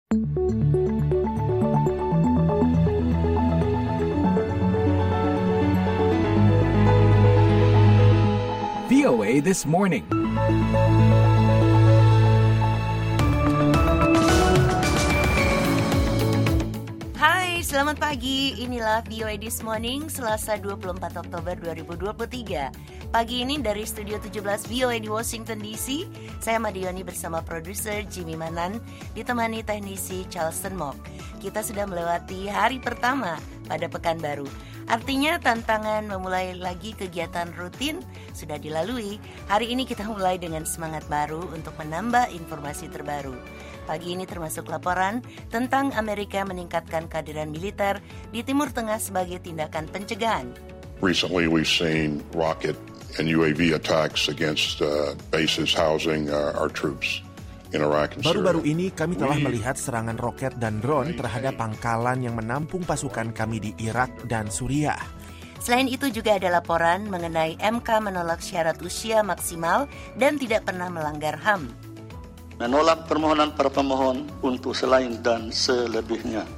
VOA This Morning. Hai, selamat pagi. Inilah VOA This Morning, Selasa 24 Oktober 2023. Pagi ini dari Studio 17 VOA di Washington DC, saya Madioni bersama produser Jimmy Manan, ditemani teknisi Charleston Mock. Kita sudah melewati hari pertama pada pekan baru. Artinya tantangan memulai lagi kegiatan rutin sudah dilalui. Hari ini kita mulai dengan semangat baru untuk menambah informasi terbaru. Pagi ini termasuk laporan tentang Amerika meningkatkan kehadiran militer di Timur Tengah sebagai tindakan pencegahan. Recently we've seen rocket and UAV attacks against bases housing our troops. Baru-baru ini kami telah melihat serangan roket dan drone terhadap pangkalan yang menampung pasukan kami di Irak dan Suriah. Selain itu juga ada laporan mengenai MK menolak syarat usia maksimal dan tidak pernah melanggar HAM. Menolak permohonan para pemohon untuk selain dan selebihnya.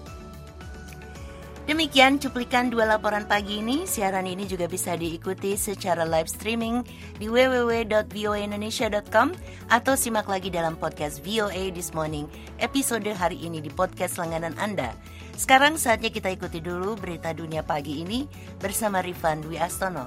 Demikian cuplikan dua laporan pagi ini. Siaran ini juga bisa diikuti secara live streaming di www.voaindonesia.com atau simak lagi dalam podcast VOA This Morning episode hari ini di podcast langganan Anda. Sekarang saatnya kita ikuti dulu berita dunia pagi ini bersama Rifan Dwi Astono.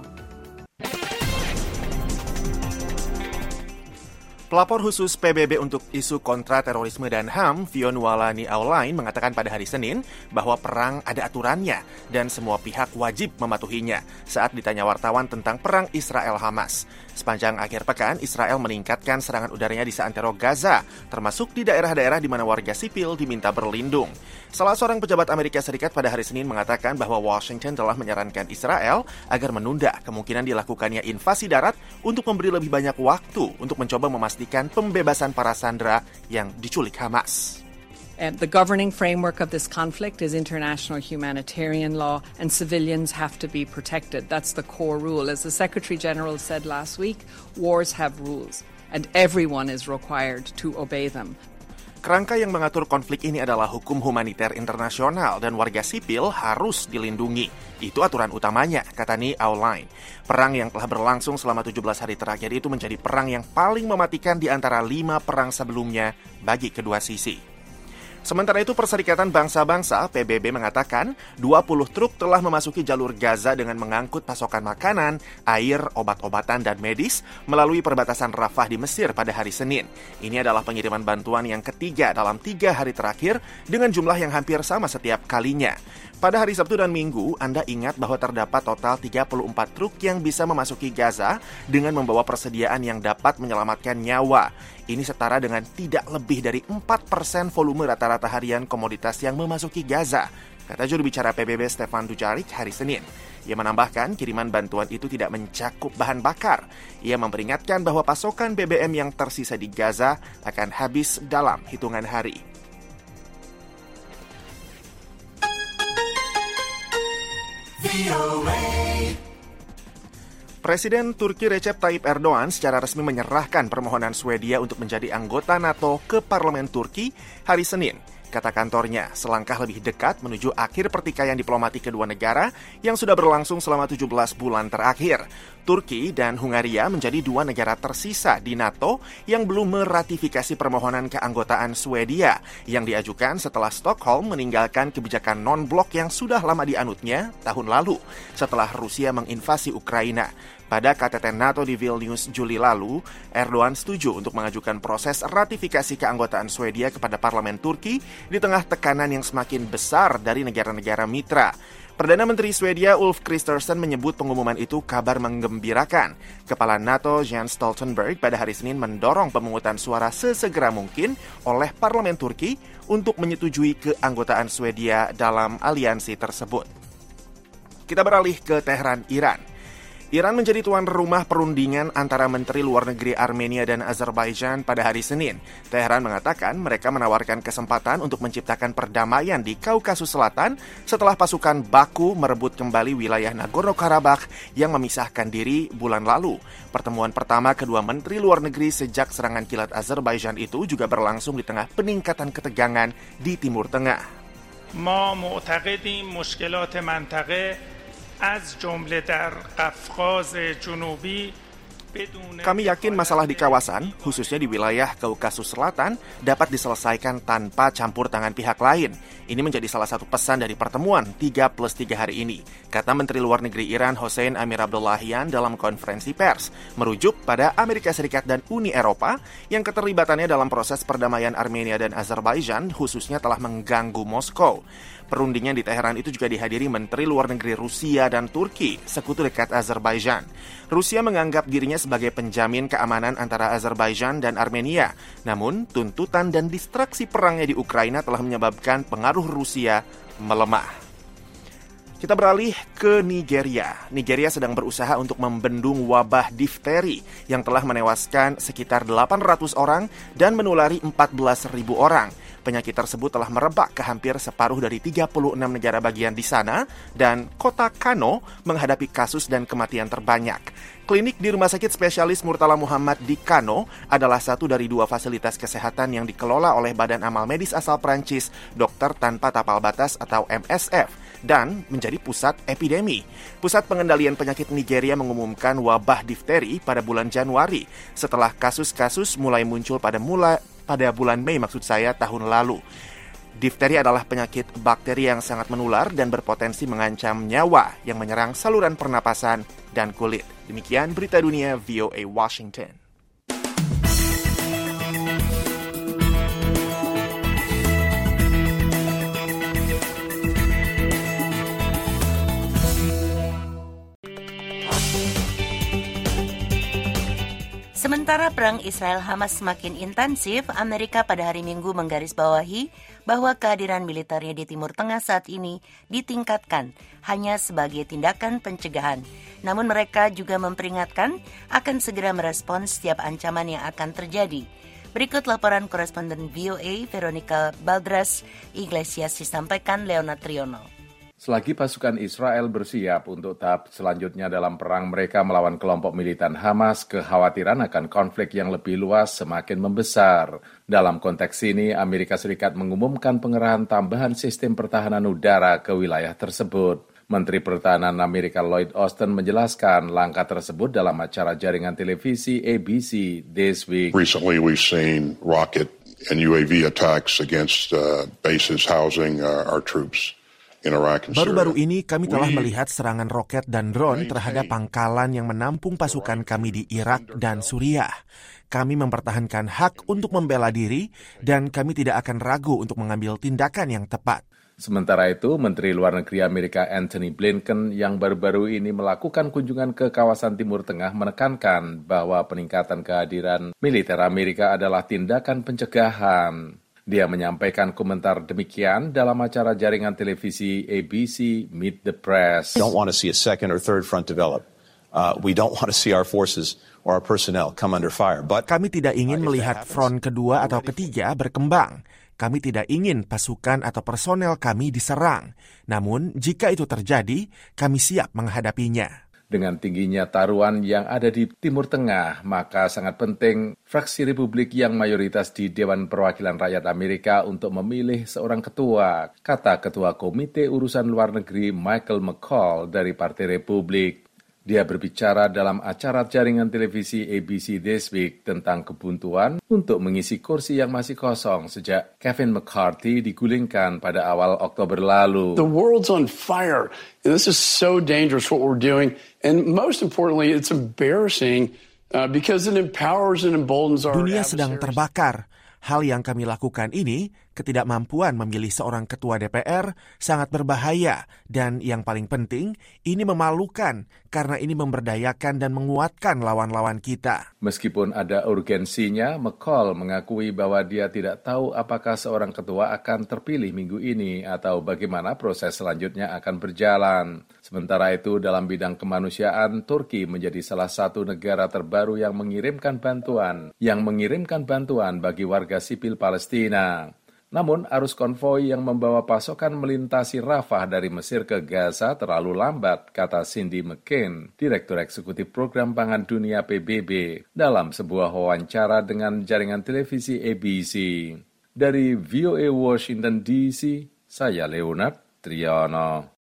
Pelapor khusus PBB untuk isu kontra terorisme dan HAM, Fionnuala Aulain, mengatakan pada hari Senin bahwa perang ada aturannya dan semua pihak wajib mematuhinya saat ditanya wartawan tentang perang Israel-Hamas. Sepanjang akhir pekan, Israel meningkatkan serangan udaranya di seantero Gaza, termasuk di daerah-daerah di mana warga sipil diminta berlindung. Salah seorang pejabat Amerika Serikat pada hari Senin mengatakan bahwa Washington telah menyarankan Israel agar menunda kemungkinan dilakukannya invasi darat untuk memberi lebih banyak waktu untuk mencoba memastikan pembebasan para sandera yang diculik Hamas. And the governing framework of this conflict is international humanitarian law, and civilians have to be protected. That's the core rule. As the Secretary General said last week, wars have rules, and everyone is required to obey them. Kerangka yang mengatur konflik ini adalah hukum humaniter internasional dan warga sipil harus dilindungi. Itu aturan utamanya, kata Aulain. Perang yang telah berlangsung selama 17 hari terakhir itu menjadi perang yang paling mematikan di antara 5 perang sebelumnya bagi kedua sisi. Sementara itu, Perserikatan Bangsa-Bangsa PBB mengatakan 20 truk telah memasuki jalur Gaza dengan mengangkut pasokan makanan, air, obat-obatan, dan medis melalui perbatasan Rafah di Mesir pada hari Senin. Ini adalah pengiriman bantuan yang ketiga dalam 3 hari terakhir dengan jumlah yang hampir sama setiap kalinya. Pada hari Sabtu dan Minggu, Anda ingat bahwa terdapat total 34 truk yang bisa memasuki Gaza dengan membawa persediaan yang dapat menyelamatkan nyawa. Ini setara dengan tidak lebih dari 4% volume rata-rata harian komoditas yang memasuki Gaza, kata juru bicara PBB Stefan Dujarric hari Senin. Ia menambahkan kiriman bantuan itu tidak mencakup bahan bakar. Ia memperingatkan bahwa pasokan BBM yang tersisa di Gaza akan habis dalam hitungan hari. Presiden Turki Recep Tayyip Erdogan secara resmi menyerahkan permohonan Swedia untuk menjadi anggota NATO ke Parlemen Turki hari Senin. Kata kantornya, selangkah lebih dekat menuju akhir pertikaian diplomatik kedua negara yang sudah berlangsung selama 17 bulan terakhir. Turki dan Hungaria menjadi 2 negara tersisa di NATO yang belum meratifikasi permohonan keanggotaan Swedia yang diajukan setelah Stockholm meninggalkan kebijakan non-blok yang sudah lama dianutnya tahun lalu setelah Rusia menginvasi Ukraina. Pada KTT NATO di Vilnius Juli lalu, Erdogan setuju untuk mengajukan proses ratifikasi keanggotaan Swedia kepada Parlemen Turki di tengah tekanan yang semakin besar dari negara-negara mitra. Perdana Menteri Swedia Ulf Kristersson menyebut pengumuman itu kabar menggembirakan. Kepala NATO Jens Stoltenberg pada hari Senin mendorong pemungutan suara sesegera mungkin oleh Parlemen Turki untuk menyetujui keanggotaan Swedia dalam aliansi tersebut. Kita beralih ke Teheran, Iran. Iran menjadi tuan rumah perundingan antara Menteri Luar Negeri Armenia dan Azerbaijan pada hari Senin. Teheran mengatakan mereka menawarkan kesempatan untuk menciptakan perdamaian di Kaukasus Selatan setelah pasukan Baku merebut kembali wilayah Nagorno-Karabakh yang memisahkan diri bulan lalu. Pertemuan pertama kedua Menteri Luar Negeri sejak serangan kilat Azerbaijan itu juga berlangsung di tengah peningkatan ketegangan di Timur Tengah. ما معتقدیم مشکلات منطقه از جمله در قفقاز جنوبی Kami yakin masalah di kawasan, khususnya di wilayah Kaukasus Selatan, dapat diselesaikan tanpa campur tangan pihak lain. Ini menjadi salah satu pesan dari pertemuan 3+3 hari ini, kata Menteri Luar Negeri Iran Hossein Amir-Abdollahian dalam konferensi pers, merujuk pada Amerika Serikat dan Uni Eropa yang keterlibatannya dalam proses perdamaian Armenia dan Azerbaijan khususnya telah mengganggu Moskow. Perundingan di Teheran itu juga dihadiri Menteri Luar Negeri Rusia dan Turki, sekutu dekat Azerbaijan. Rusia menganggap dirinya sebagai penjamin keamanan antara Azerbaijan dan Armenia. Namun, tuntutan dan distraksi perangnya di Ukraina telah menyebabkan pengaruh Rusia melemah. Kita beralih ke Nigeria. Nigeria sedang berusaha untuk membendung wabah difteri yang telah menewaskan sekitar 800 orang dan menulari 14.000 orang. Penyakit tersebut telah merebak ke hampir separuh dari 36 negara bagian di sana dan kota Kano menghadapi kasus dan kematian terbanyak. Klinik di Rumah Sakit Spesialis Murtala Muhammad di Kano adalah satu dari 2 fasilitas kesehatan yang dikelola oleh Badan Amal Medis asal Prancis, Dokter Tanpa Tapal Batas atau MSF, dan menjadi pusat epidemi. Pusat Pengendalian Penyakit Nigeria mengumumkan wabah difteri pada bulan Januari, setelah kasus-kasus mulai muncul pada bulan Mei tahun lalu. Difteri adalah penyakit bakteri yang sangat menular dan berpotensi mengancam nyawa yang menyerang saluran pernapasan dan kulit. Demikian berita dunia VOA Washington. Sementara perang Israel-Hamas semakin intensif, Amerika pada hari Minggu menggarisbawahi bahwa kehadiran militernya di Timur Tengah saat ini ditingkatkan hanya sebagai tindakan pencegahan. Namun mereka juga memperingatkan akan segera merespons setiap ancaman yang akan terjadi. Berikut laporan koresponden VOA Veronica Baldras Iglesias disampaikan Leonard Triono. Selagi pasukan Israel bersiap untuk tahap selanjutnya dalam perang mereka melawan kelompok militan Hamas, kekhawatiran akan konflik yang lebih luas semakin membesar. Dalam konteks ini, Amerika Serikat mengumumkan pengerahan tambahan sistem pertahanan udara ke wilayah tersebut. Menteri Pertahanan Amerika Lloyd Austin menjelaskan langkah tersebut dalam acara jaringan televisi ABC This Week. Recently we've seen rocket and UAV attacks against bases housing our troops. Baru-baru ini kami telah melihat serangan roket dan drone terhadap pangkalan yang menampung pasukan kami di Irak dan Suriah. Kami mempertahankan hak untuk membela diri dan kami tidak akan ragu untuk mengambil tindakan yang tepat. Sementara itu, Menteri Luar Negeri Amerika Antony Blinken yang baru-baru ini melakukan kunjungan ke kawasan Timur Tengah menekankan bahwa peningkatan kehadiran militer Amerika adalah tindakan pencegahan. Dia menyampaikan komentar demikian dalam acara jaringan televisi ABC Meet the Press. We don't want to see a second or third front develop. We don't want to see our forces or our personnel come under fire. But kami tidak ingin melihat front kedua atau ketiga berkembang. Kami tidak ingin pasukan atau personel kami diserang. Namun, jika itu terjadi, kami siap menghadapinya. Dengan tingginya taruhan yang ada di Timur Tengah, maka sangat penting fraksi Republik yang mayoritas di Dewan Perwakilan Rakyat Amerika untuk memilih seorang ketua, kata Ketua Komite Urusan Luar Negeri Michael McCaul dari Partai Republik. Dia berbicara dalam acara jaringan televisi ABC This Week tentang kebuntuan untuk mengisi kursi yang masih kosong sejak Kevin McCarthy digulingkan pada awal Oktober lalu. The world's on fire. This is so dangerous what we're doing. And most importantly, it's embarrassing because it empowers and emboldens our Dunia sedang terbakar. Hal yang kami lakukan ini ketidakmampuan memilih seorang ketua DPR sangat berbahaya dan yang paling penting, ini memalukan karena ini memberdayakan dan menguatkan lawan-lawan kita. Meskipun ada urgensinya, McCall mengakui bahwa dia tidak tahu apakah seorang ketua akan terpilih minggu ini atau bagaimana proses selanjutnya akan berjalan. Sementara itu, dalam bidang kemanusiaan, Turki menjadi salah satu negara terbaru yang mengirimkan bantuan bagi warga sipil Palestina. Namun, arus konvoi yang membawa pasokan melintasi Rafah dari Mesir ke Gaza terlalu lambat, kata Cindy McCain, Direktur Eksekutif Program Pangan Dunia PBB, dalam sebuah wawancara dengan jaringan televisi ABC. Dari VOA Washington DC, saya Leonard Triyono.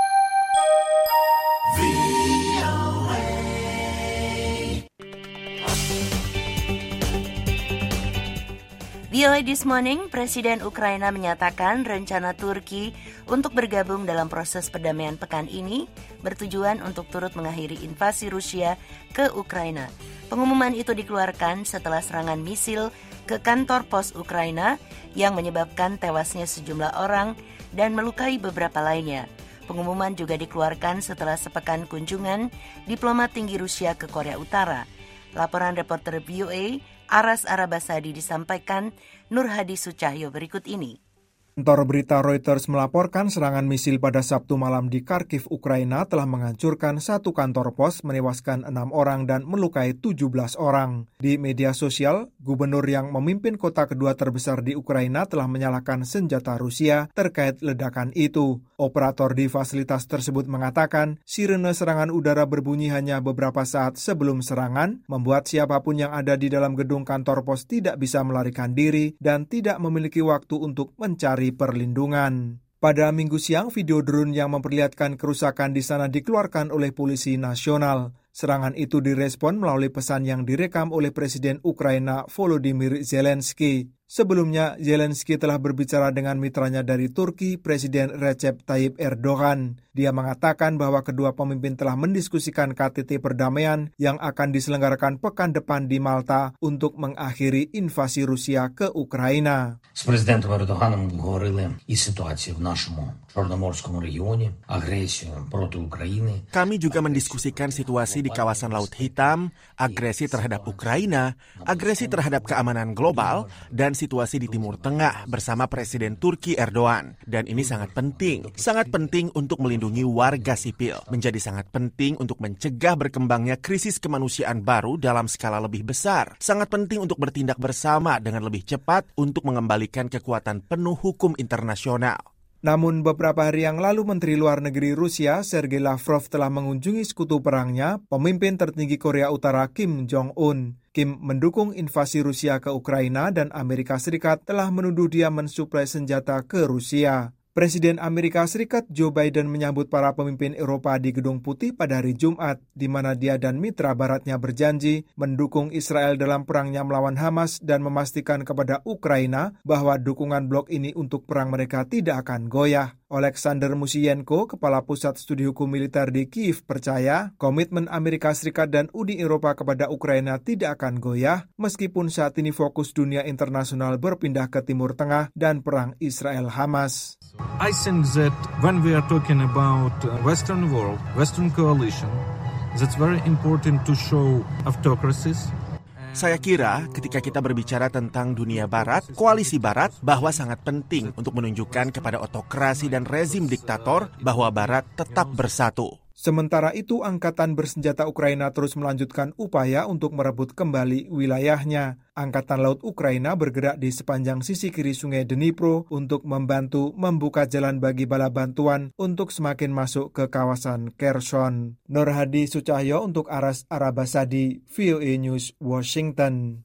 VOA This Morning, Presiden Ukraina menyatakan rencana Turki untuk bergabung dalam proses perdamaian pekan ini bertujuan untuk turut mengakhiri invasi Rusia ke Ukraina. Pengumuman itu dikeluarkan setelah serangan misil ke kantor pos Ukraina yang menyebabkan tewasnya sejumlah orang dan melukai beberapa lainnya. Pengumuman juga dikeluarkan setelah sepekan kunjungan diplomat tinggi Rusia ke Korea Utara. Laporan reporter VOA Aras Arabasadi disampaikan Nur Hadi Sucahyo berikut ini. Kantor berita Reuters melaporkan serangan misil pada Sabtu malam di Kharkiv, Ukraina telah menghancurkan satu kantor pos, menewaskan 6 orang dan melukai 17 orang. Di media sosial, gubernur yang memimpin kota kedua terbesar di Ukraina telah menyalahkan senjata Rusia terkait ledakan itu. Operator di fasilitas tersebut mengatakan, sirene serangan udara berbunyi hanya beberapa saat sebelum serangan, membuat siapapun yang ada di dalam gedung kantor pos tidak bisa melarikan diri dan tidak memiliki waktu untuk mencari perlindungan. Pada Minggu siang, video drone yang memperlihatkan kerusakan di sana dikeluarkan oleh polisi nasional. Serangan itu direspon melalui pesan yang direkam oleh Presiden Ukraina Volodymyr Zelensky. Sebelumnya, Zelensky telah berbicara dengan mitranya dari Turki, Presiden Recep Tayyip Erdogan. Dia mengatakan bahwa kedua pemimpin telah mendiskusikan KTT perdamaian yang akan diselenggarakan pekan depan di Malta untuk mengakhiri invasi Rusia ke Ukraina. З президентом Ердоганом говорили і ситуацію в нашому Чорноморському регіоні, агресію проти України. Kami juga mendiskusikan situasi di kawasan Laut Hitam, agresi terhadap Ukraina, agresi terhadap keamanan global, dan situasi di Timur Tengah bersama Presiden Turki Erdogan. Dan ini sangat penting untuk melindungi warga sipil. Menjadi sangat penting untuk mencegah berkembangnya krisis kemanusiaan baru dalam skala lebih besar. Sangat penting untuk bertindak bersama dengan lebih cepat untuk mengembalikan kekuatan penuh hukum internasional. Namun beberapa hari yang lalu Menteri Luar Negeri Rusia Sergei Lavrov telah mengunjungi sekutu perangnya, pemimpin tertinggi Korea Utara Kim Jong-un. Kim mendukung invasi Rusia ke Ukraina dan Amerika Serikat telah menuduh dia mensuplai senjata ke Rusia. Presiden Amerika Serikat Joe Biden menyambut para pemimpin Eropa di Gedung Putih pada hari Jumat, di mana dia dan mitra baratnya berjanji mendukung Israel dalam perangnya melawan Hamas dan memastikan kepada Ukraina bahwa dukungan blok ini untuk perang mereka tidak akan goyah. Alexander Mushienko, Kepala Pusat Studi Hukum Militer di Kiev, percaya komitmen Amerika Serikat dan Uni Eropa kepada Ukraina tidak akan goyah meskipun saat ini fokus dunia internasional berpindah ke Timur Tengah dan perang Israel-Hamas. I think that when we are talking about Western world, Western coalition, that's very important to show autocracies. Saya kira ketika kita berbicara tentang dunia barat, koalisi barat, bahwa sangat penting untuk menunjukkan kepada otokrasi dan rezim diktator bahwa barat tetap bersatu. Sementara itu, Angkatan Bersenjata Ukraina terus melanjutkan upaya untuk merebut kembali wilayahnya. Angkatan Laut Ukraina bergerak di sepanjang sisi kiri sungai Dnipro untuk membantu membuka jalan bagi bala bantuan untuk semakin masuk ke kawasan Kherson. Nur Hadi Sucahyo untuk Aras Arabasadi, VOA News, Washington.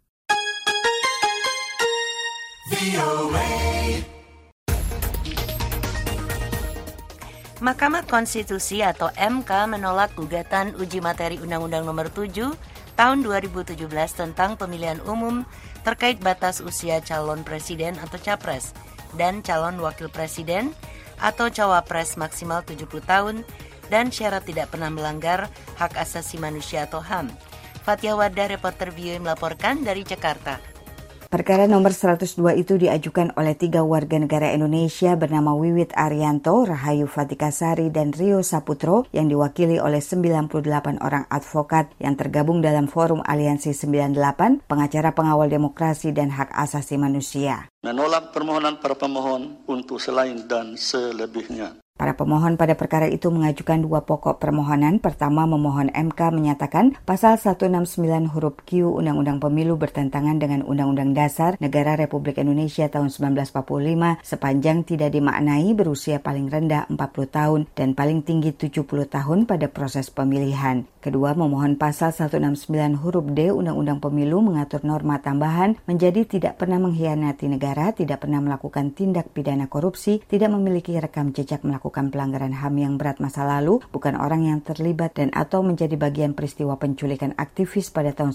Mahkamah Konstitusi atau MK menolak gugatan uji materi Undang-Undang Nomor 7 Tahun 2017 tentang pemilihan umum terkait batas usia calon presiden atau capres dan calon wakil presiden atau cawapres maksimal 70 tahun dan syarat tidak pernah melanggar hak asasi manusia atau HAM. Fathia Wardah, reporter VOA melaporkan dari Jakarta. Perkara nomor 102 itu diajukan oleh 3 warga negara Indonesia bernama Wiwit Arianto, Rahayu Fatikasari, dan Rio Saputro yang diwakili oleh 98 orang advokat yang tergabung dalam Forum Aliansi 98, pengacara pengawal demokrasi dan hak asasi manusia. Menolak permohonan para pemohon untuk selain dan selebihnya. Para pemohon pada perkara itu mengajukan 2 pokok permohonan. Pertama, memohon MK menyatakan pasal 169 huruf Q Undang-Undang Pemilu bertentangan dengan Undang-Undang Dasar Negara Republik Indonesia tahun 1945 sepanjang tidak dimaknai berusia paling rendah 40 tahun dan paling tinggi 70 tahun pada proses pemilihan. Kedua, memohon pasal 169 huruf D Undang-Undang Pemilu mengatur norma tambahan menjadi tidak pernah mengkhianati negara, tidak pernah melakukan tindak pidana korupsi, tidak memiliki rekam jejak melakukan pelanggaran HAM yang berat masa lalu, bukan orang yang terlibat dan atau menjadi bagian peristiwa penculikan aktivis pada tahun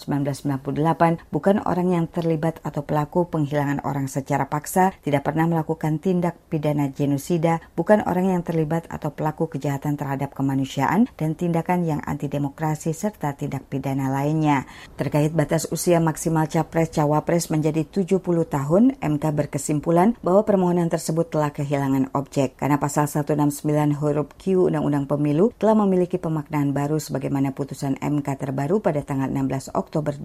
1998, bukan orang yang terlibat atau pelaku penghilangan orang secara paksa, tidak pernah melakukan tindak pidana genosida, bukan orang yang terlibat atau pelaku kejahatan terhadap kemanusiaan dan tindakan yang antidemokrasi serta tindak pidana lainnya. Terkait batas usia maksimal Capres-Cawapres menjadi 70 tahun, MK berkesimpulan bahwa permohonan tersebut telah kehilangan objek karena pasal 169 huruf Q Undang-Undang Pemilu telah memiliki pemaknaan baru sebagaimana putusan MK terbaru pada tanggal 16 Oktober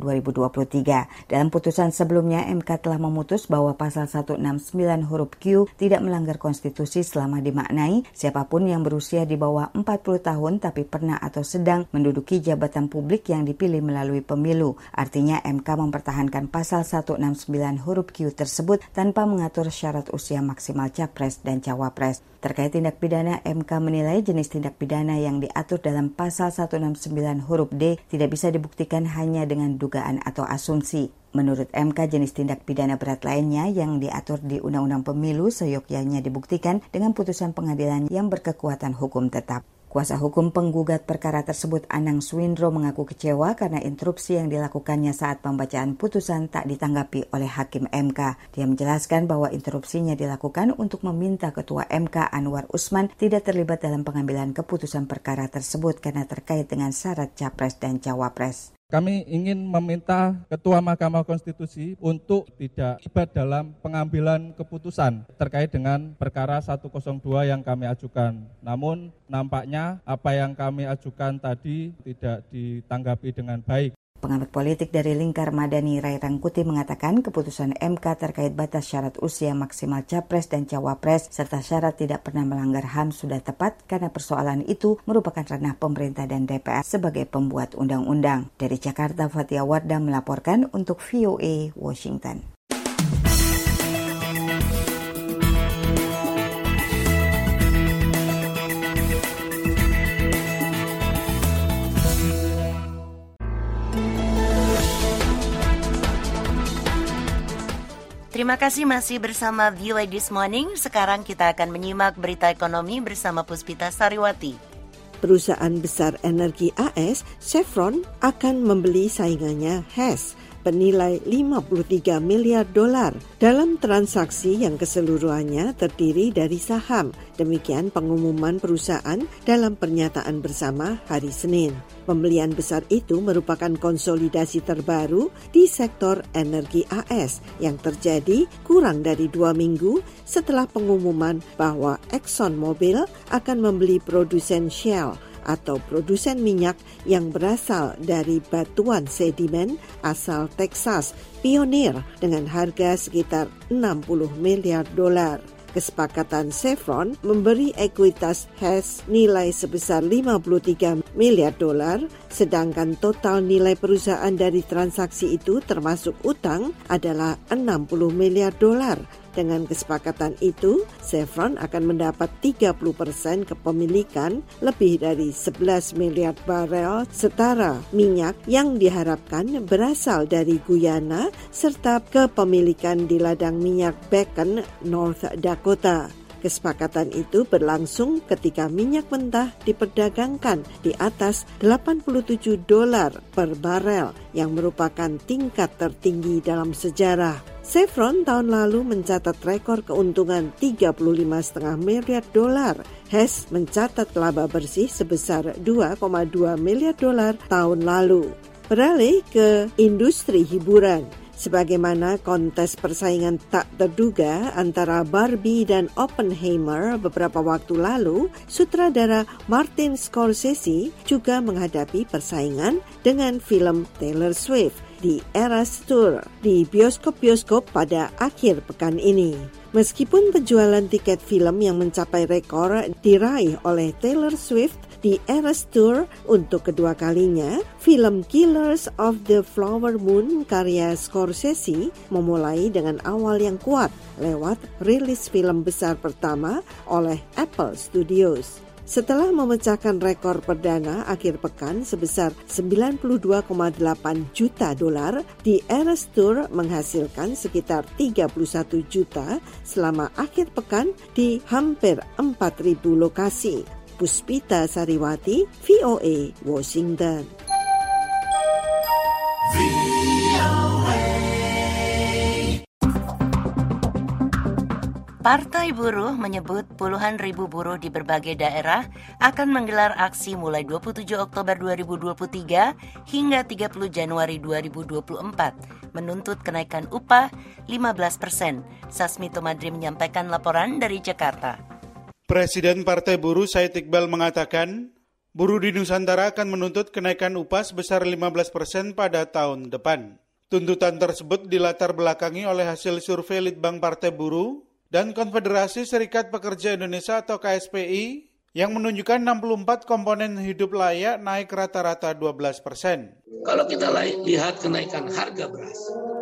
2023. Dalam putusan sebelumnya, MK telah memutus bahwa pasal 169 huruf Q tidak melanggar konstitusi selama dimaknai siapapun yang berusia di bawah 40 tahun tapi pernah atau sedang menduduki jabatan publik yang dipilih melalui pemilu. Artinya MK mempertahankan pasal 169 huruf Q tersebut tanpa mengatur syarat usia maksimal Capres dan Cawapres. Terkait tindak pidana, MK menilai jenis tindak pidana yang diatur dalam pasal 169 huruf D tidak bisa dibuktikan hanya dengan dugaan atau asumsi. Menurut MK, jenis tindak pidana berat lainnya yang diatur di Undang-Undang Pemilu seyogyanya dibuktikan dengan putusan pengadilan yang berkekuatan hukum tetap. Kuasa hukum penggugat perkara tersebut, Anang Swindro, mengaku kecewa karena interupsi yang dilakukannya saat pembacaan putusan tak ditanggapi oleh Hakim MK. Dia menjelaskan bahwa interupsinya dilakukan untuk meminta Ketua MK Anwar Usman tidak terlibat dalam pengambilan keputusan perkara tersebut karena terkait dengan syarat Capres dan Cawapres. Kami ingin meminta Ketua Mahkamah Konstitusi untuk tidak terlibat dalam pengambilan keputusan terkait dengan perkara 102 yang kami ajukan. Namun nampaknya apa yang kami ajukan tadi tidak ditanggapi dengan baik. Pengamat politik dari Lingkar Madani Ray Rangkuti mengatakan keputusan MK terkait batas syarat usia maksimal Capres dan Cawapres serta syarat tidak pernah melanggar HAM sudah tepat karena persoalan itu merupakan ranah pemerintah dan DPR sebagai pembuat undang-undang. Dari Jakarta, Fatia Wardah melaporkan untuk VOA Washington. Terima kasih masih bersama VOA This Morning. Sekarang kita akan menyimak berita ekonomi bersama Puspita Sariwati. Perusahaan besar energi AS, Chevron, akan membeli saingannya Hess bernilai $53 miliar dalam transaksi yang keseluruhannya terdiri dari saham. Demikian pengumuman perusahaan dalam pernyataan bersama hari Senin. Pembelian besar itu merupakan konsolidasi terbaru di sektor energi AS yang terjadi kurang dari 2 minggu setelah pengumuman bahwa ExxonMobil akan membeli produsen Shell atau produsen minyak yang berasal dari batuan sedimen asal Texas, Pioneer, dengan harga sekitar $60 miliar. Kesepakatan Chevron memberi ekuitas Hess nilai sebesar $53 miliar, sedangkan total nilai perusahaan dari transaksi itu termasuk utang adalah $60 miliar. Dengan kesepakatan itu, Chevron akan mendapat 30% kepemilikan lebih dari 11 miliar barel setara minyak yang diharapkan berasal dari Guyana serta kepemilikan di ladang minyak Bakken, North Dakota. Kesepakatan itu berlangsung ketika minyak mentah diperdagangkan di atas $87 per barel yang merupakan tingkat tertinggi dalam sejarah. Chevron tahun lalu mencatat rekor keuntungan $35,5 miliar. Hess mencatat laba bersih sebesar $2,2 miliar tahun lalu. Beralih ke industri hiburan. Sebagaimana kontes persaingan tak terduga antara Barbie dan Oppenheimer beberapa waktu lalu, sutradara Martin Scorsese juga menghadapi persaingan dengan film Taylor Swift di Eras Tour di bioskop-bioskop pada akhir pekan ini. Meskipun penjualan tiket film yang mencapai rekor diraih oleh Taylor Swift di Eras Tour untuk kedua kalinya, film Killers of the Flower Moon karya Scorsese memulai dengan awal yang kuat lewat rilis film besar pertama oleh Apple Studios. Setelah memecahkan rekor perdana akhir pekan sebesar $92,8 juta, di Eras Tour menghasilkan sekitar 31 juta selama akhir pekan di hampir 4.000 lokasi. Puspita Sariwati, VOA, Washington. Partai Buruh menyebut puluhan ribu buruh di berbagai daerah akan menggelar aksi mulai 27 Oktober 2023 hingga 30 Januari 2024 menuntut kenaikan upah 15%. Sasmito Madri menyampaikan laporan dari Jakarta. Presiden Partai Buruh Said Iqbal mengatakan, buruh di Nusantara akan menuntut kenaikan upah sebesar 15% pada tahun depan. Tuntutan tersebut dilatar belakangi oleh hasil survei Litbang Partai Buruh dan Konfederasi Serikat Pekerja Indonesia atau KSPI yang menunjukkan 64 komponen hidup layak naik rata-rata 12%. Kalau kita lihat kenaikan harga beras,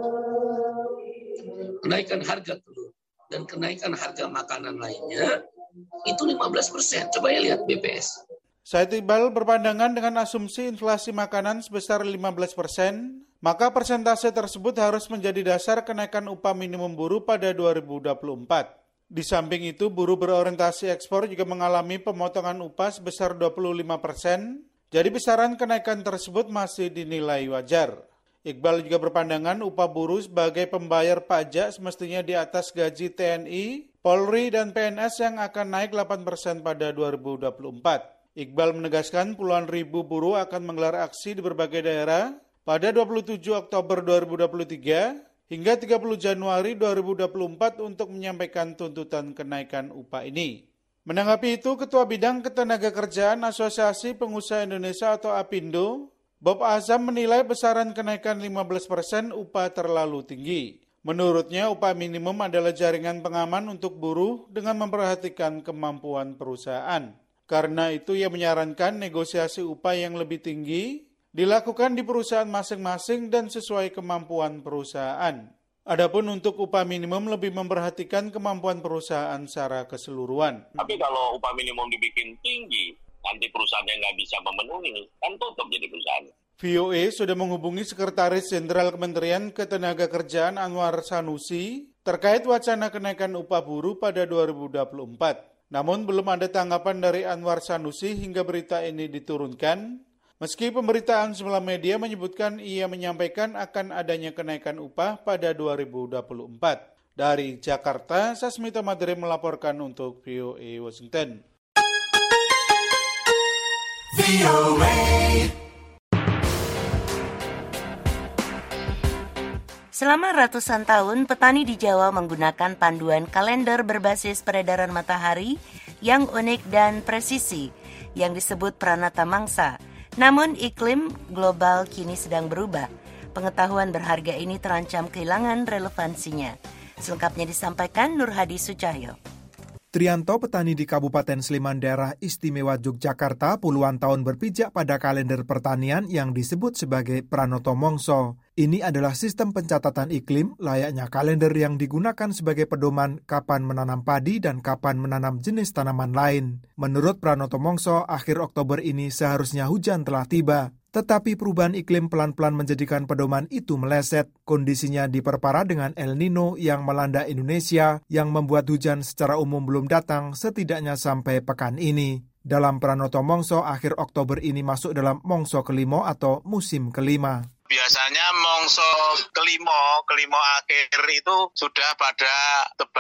kenaikan harga telur, dan kenaikan harga makanan lainnya, itu 15%. Coba ya lihat BPS. Said Iqbal berpandangan dengan asumsi inflasi makanan sebesar 15%, maka persentase tersebut harus menjadi dasar kenaikan upah minimum buruh pada 2024. Di samping itu, buruh berorientasi ekspor juga mengalami pemotongan upah sebesar 25%, jadi besaran kenaikan tersebut masih dinilai wajar. Iqbal juga berpandangan upah buruh sebagai pembayar pajak semestinya di atas gaji TNI, Polri, dan PNS yang akan naik 8% pada 2024. Iqbal menegaskan puluhan ribu buruh akan menggelar aksi di berbagai daerah pada 27 Oktober 2023 hingga 30 Januari 2024 untuk menyampaikan tuntutan kenaikan upah ini. Menanggapi itu, Ketua Bidang Ketenagakerjaan Asosiasi Pengusaha Indonesia atau APindo, Bob Azam menilai besaran kenaikan 15% upah terlalu tinggi. Menurutnya, upah minimum adalah jaringan pengaman untuk buruh dengan memperhatikan kemampuan perusahaan. Karena itu, ia menyarankan negosiasi upah yang lebih tinggi dilakukan di perusahaan masing-masing dan sesuai kemampuan perusahaan. Adapun untuk upah minimum lebih memperhatikan kemampuan perusahaan secara keseluruhan. Tapi kalau upah minimum dibikin tinggi, nanti perusahaannya nggak bisa memenuhi, kan tutup jadi perusahaan. VOA sudah menghubungi Sekretaris Jenderal Kementerian Ketenagakerjaan Anwar Sanusi terkait wacana kenaikan upah buruh pada 2024. Namun belum ada tanggapan dari Anwar Sanusi hingga berita ini diturunkan. Meski pemberitaan sejumlah media menyebutkan ia menyampaikan akan adanya kenaikan upah pada 2024. Dari Jakarta, Sasmito Madri melaporkan untuk VOA Washington. Selama ratusan tahun, petani di Jawa menggunakan panduan kalender berbasis peredaran matahari yang unik dan presisi, yang disebut Pranata Mangsa. Namun iklim global kini sedang berubah. Pengetahuan berharga ini terancam kehilangan relevansinya. Selengkapnya disampaikan Nur Hadi Sucahyo. Trianto, petani di Kabupaten Sleman, daerah istimewa Yogyakarta, puluhan tahun berpijak pada kalender pertanian yang disebut sebagai Pranoto Mongso. Ini adalah sistem pencatatan iklim, layaknya kalender yang digunakan sebagai pedoman kapan menanam padi dan kapan menanam jenis tanaman lain. Menurut Pranoto Mongso, akhir Oktober ini seharusnya hujan telah tiba. Tetapi perubahan iklim pelan-pelan menjadikan pedoman itu meleset. Kondisinya diperparah dengan El Nino yang melanda Indonesia yang membuat hujan secara umum belum datang setidaknya sampai pekan ini. Dalam Pranoto Mongso, akhir Oktober ini masuk dalam Mongso kelima atau musim kelima. Biasanya mongso kelima akhir itu sudah pada tebar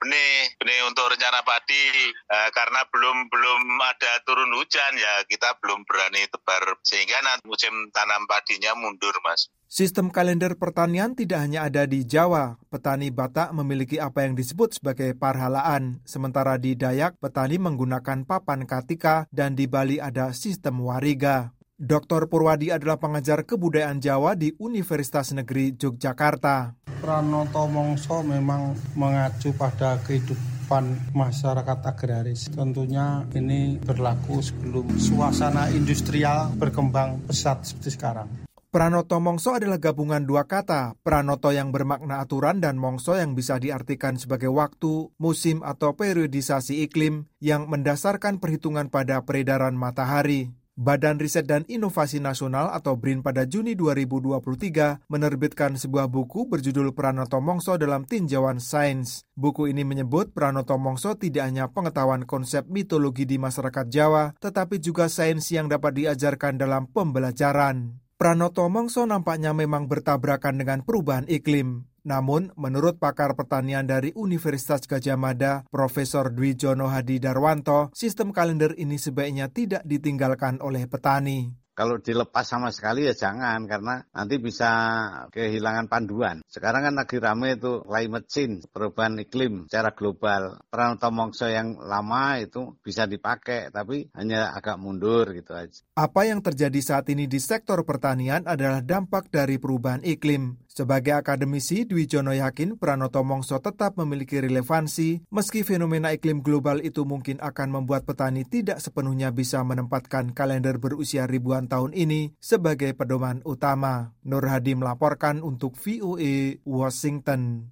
benih untuk rencana padi. Karena belum ada turun hujan ya kita belum berani tebar sehingga nanti musim tanam padinya mundur, Mas. Sistem kalender pertanian tidak hanya ada di Jawa. Petani Batak memiliki apa yang disebut sebagai parhalaan. Sementara di Dayak, petani menggunakan papan katika dan di Bali ada sistem wariga. Dr. Purwadi adalah pengajar kebudayaan Jawa di Universitas Negeri Yogyakarta. Pranoto Mongso memang mengacu pada kehidupan masyarakat agraris. Tentunya ini berlaku sebelum suasana industrial berkembang pesat seperti sekarang. Pranoto Mongso adalah gabungan dua kata, pranoto yang bermakna aturan dan mongso yang bisa diartikan sebagai waktu, musim atau periodisasi iklim yang mendasarkan perhitungan pada peredaran matahari. Badan Riset dan Inovasi Nasional atau BRIN pada Juni 2023 menerbitkan sebuah buku berjudul Pranoto Mongso dalam tinjauan sains. Buku ini menyebut Pranoto Mongso tidak hanya pengetahuan konsep mitologi di masyarakat Jawa, tetapi juga sains yang dapat diajarkan dalam pembelajaran. Pranoto Mongso nampaknya memang bertabrakan dengan perubahan iklim. Namun, menurut pakar pertanian dari Universitas Gadjah Mada, Profesor Dwijono Hadi Darwanto, sistem kalender ini sebaiknya tidak ditinggalkan oleh petani. Kalau dilepas sama sekali ya jangan, karena nanti bisa kehilangan panduan. Sekarang kan lagi rame itu climate change, perubahan iklim secara global. Pranoto Mongso yang lama itu bisa dipakai, tapi hanya agak mundur gitu aja. Apa yang terjadi saat ini di sektor pertanian adalah dampak dari perubahan iklim. Sebagai akademisi, Dwijono yakin Pranoto Mongso tetap memiliki relevansi, meski fenomena iklim global itu mungkin akan membuat petani tidak sepenuhnya bisa menempatkan kalender berusia ribuan tahun ini sebagai pedoman utama. Nur Hadi melaporkan untuk VOA Washington.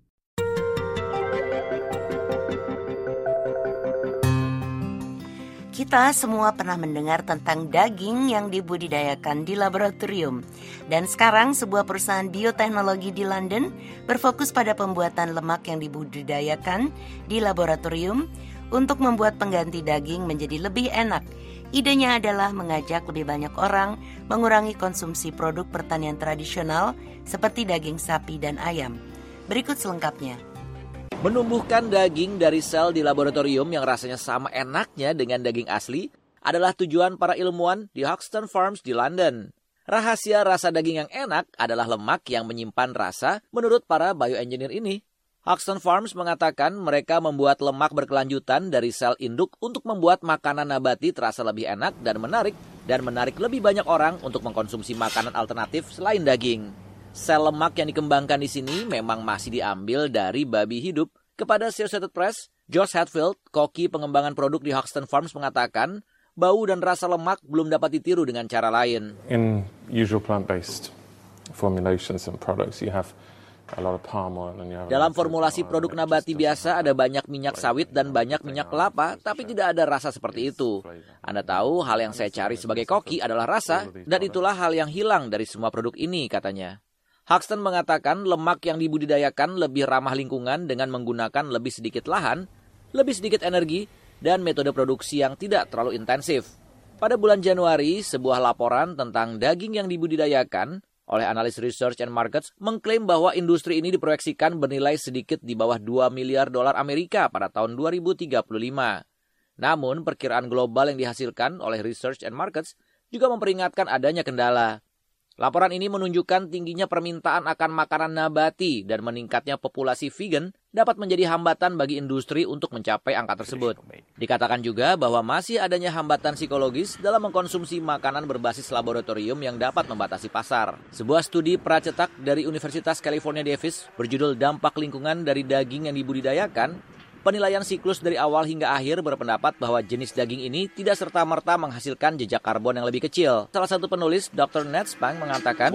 Kita semua pernah mendengar tentang daging yang dibudidayakan di laboratorium. Dan sekarang sebuah perusahaan bioteknologi di London berfokus pada pembuatan lemak yang dibudidayakan di laboratorium untuk membuat pengganti daging menjadi lebih enak. Idenya adalah mengajak lebih banyak orang mengurangi konsumsi produk pertanian tradisional seperti daging sapi dan ayam. Berikut selengkapnya. Menumbuhkan daging dari sel di laboratorium yang rasanya sama enaknya dengan daging asli adalah tujuan para ilmuwan di Hoxton Farms di London. Rahasia rasa daging yang enak adalah lemak yang menyimpan rasa menurut para bioengineer ini. Hoxton Farms mengatakan mereka membuat lemak berkelanjutan dari sel induk untuk membuat makanan nabati terasa lebih enak dan menarik lebih banyak orang untuk mengkonsumsi makanan alternatif selain daging. Sel lemak yang dikembangkan di sini memang masih diambil dari babi hidup. Kepada Associated Press, Josh Hatfield, koki pengembangan produk di Hoxton Farms mengatakan, bau dan rasa lemak belum dapat ditiru dengan cara lain. In usual plant-based formulations and products, you have a lot of palm oil and you have. Dalam formulasi produk nabati biasa ada banyak minyak sawit dan banyak minyak kelapa, tapi tidak ada rasa seperti itu. Anda tahu, hal yang saya cari sebagai koki adalah rasa, dan itulah hal yang hilang dari semua produk ini, katanya. Hoxton mengatakan lemak yang dibudidayakan lebih ramah lingkungan dengan menggunakan lebih sedikit lahan, lebih sedikit energi, dan metode produksi yang tidak terlalu intensif. Pada bulan Januari, sebuah laporan tentang daging yang dibudidayakan oleh analis Research and Markets mengklaim bahwa industri ini diproyeksikan bernilai sedikit di bawah $2 miliar Amerika pada tahun 2035. Namun, perkiraan global yang dihasilkan oleh Research and Markets juga memperingatkan adanya kendala. Laporan ini menunjukkan tingginya permintaan akan makanan nabati dan meningkatnya populasi vegan dapat menjadi hambatan bagi industri untuk mencapai angka tersebut. Dikatakan juga bahwa masih adanya hambatan psikologis dalam mengkonsumsi makanan berbasis laboratorium yang dapat membatasi pasar. Sebuah studi pracetak dari Universitas California Davis berjudul Dampak Lingkungan dari Daging yang Dibudidayakan, penilaian siklus dari awal hingga akhir berpendapat bahwa jenis daging ini tidak serta-merta menghasilkan jejak karbon yang lebih kecil. Salah satu penulis, Dr. Ned Spang, mengatakan,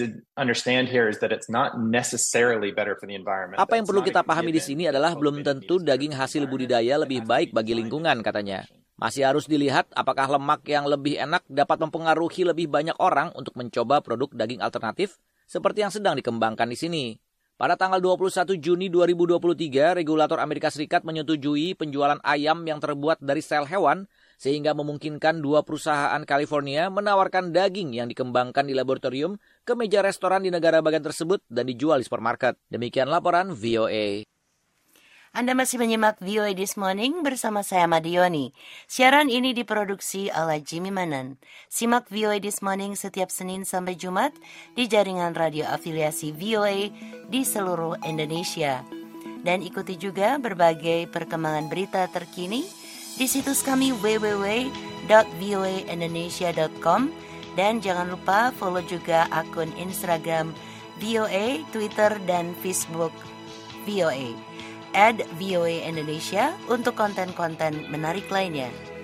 apa yang perlu kita pahami di sini adalah belum tentu daging hasil budidaya lebih baik bagi lingkungan, katanya. Masih harus dilihat apakah lemak yang lebih enak dapat mempengaruhi lebih banyak orang untuk mencoba produk daging alternatif seperti yang sedang dikembangkan di sini. Pada tanggal 21 Juni 2023, regulator Amerika Serikat menyetujui penjualan ayam yang terbuat dari sel hewan sehingga memungkinkan dua perusahaan California menawarkan daging yang dikembangkan di laboratorium ke meja restoran di negara bagian tersebut dan dijual di supermarket. Demikian laporan VOA. Anda masih menyimak VOA This Morning bersama saya Madioni. Siaran ini diproduksi oleh Jimmy Manan. Simak VOA This Morning setiap Senin sampai Jumat di jaringan radio afiliasi VOA di seluruh Indonesia. Dan ikuti juga berbagai perkembangan berita terkini di situs kami www.voaindonesia.com. Dan jangan lupa follow juga akun Instagram VOA, Twitter, dan Facebook VOA. Add VOA Indonesia untuk konten-konten menarik lainnya.